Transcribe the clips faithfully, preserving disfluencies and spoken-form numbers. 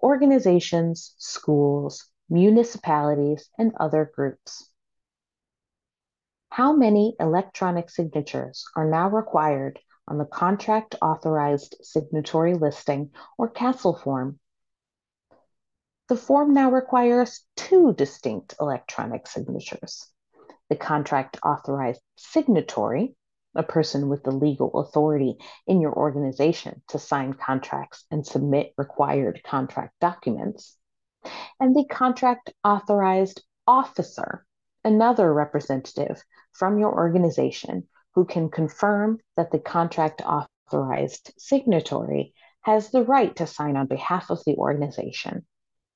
organizations, schools, municipalities, and other groups. How many electronic signatures are now required on the Contract Authorized Signatory Listing or CASL form? The form now requires two distinct electronic signatures. The Contract Authorized Signatory, a person with the legal authority in your organization to sign contracts and submit required contract documents, and the Contract Authorized Officer, another representative from your organization who can confirm that the contract authorized signatory has the right to sign on behalf of the organization.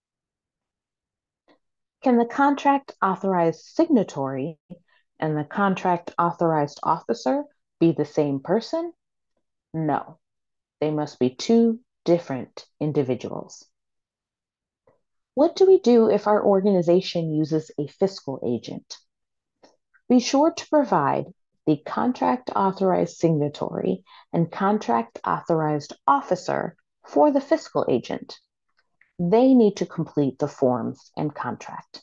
Can the contract authorized signatory and the contract authorized officer be the same person? No, they must be two different individuals. What do we do if our organization uses a fiscal agent? Be sure to provide the contract authorized signatory and contract authorized officer for the fiscal agent. They need to complete the forms and contract.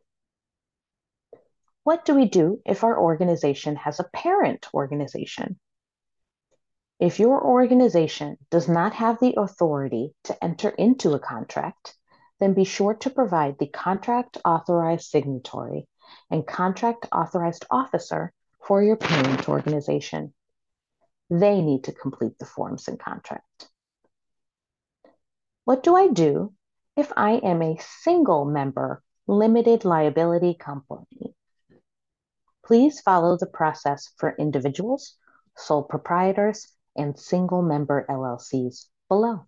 What do we do if our organization has a parent organization? If your organization does not have the authority to enter into a contract, then be sure to provide the contract authorized signatory and contract authorized officer for your parent organization. They need to complete the forms and contract. What do I do if I am a single member limited liability company? Please follow the process for individuals, sole proprietors, and single member L L Cs below.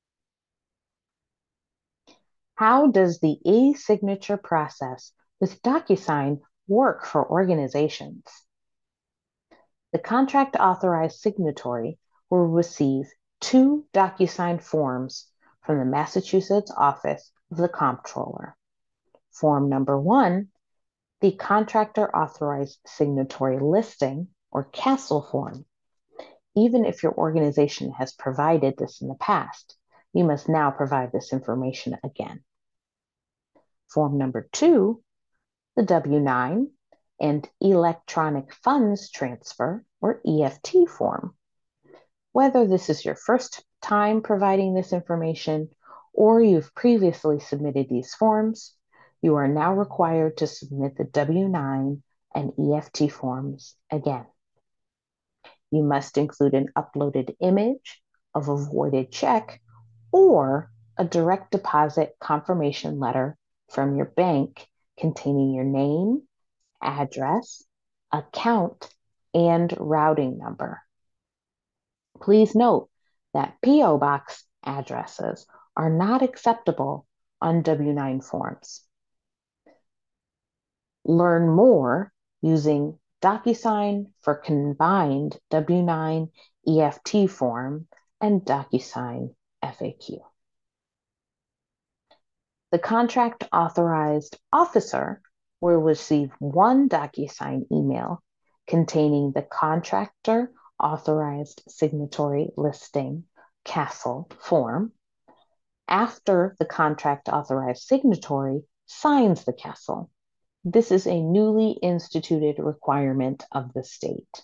How does the e-signature process with DocuSign work for organizations? The contract authorized signatory will receive two DocuSign forms from the Massachusetts Office of the Comptroller. Form number one, the Contractor Authorized Signatory Listing, or CASL form. Even if your organization has provided this in the past, you must now provide this information again. Form number two, the W nine and Electronic Funds Transfer, or E F T form. Whether this is your first time providing this information or you've previously submitted these forms, you are now required to submit the W nine and E F T forms again. You must include an uploaded image of a voided check or a direct deposit confirmation letter from your bank containing your name, address, account, and routing number. Please note that P O Box addresses are not acceptable on W nine forms. Learn more using DocuSign for combined W nine E F T form and DocuSign F A Q. The contract authorized officer will receive one DocuSign email containing the contractor authorized signatory listing CASL form after the contract authorized signatory signs the CASL. This is a newly instituted requirement of the state.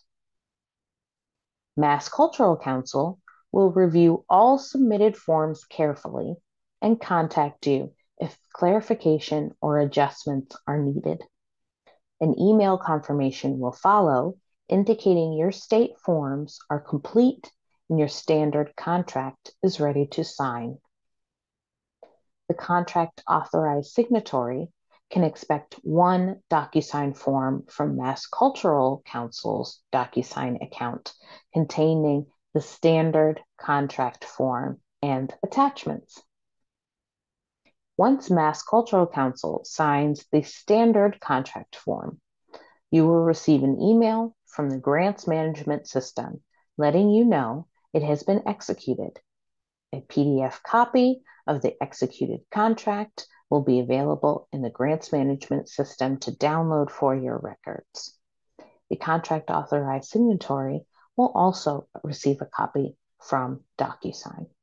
Mass Cultural Council will review all submitted forms carefully and contact you if clarification or adjustments are needed. An email confirmation will follow indicating your state forms are complete and your standard contract is ready to sign. The contract authorized signatory can expect one DocuSign form from Mass Cultural Council's DocuSign account containing the standard contract form and attachments. Once Mass Cultural Council signs the standard contract form, you will receive an email from the grants management system letting you know it has been executed. A P D F copy of the executed contract will be available in the grants management system to download for your records. The contract authorized signatory will also receive a copy from DocuSign.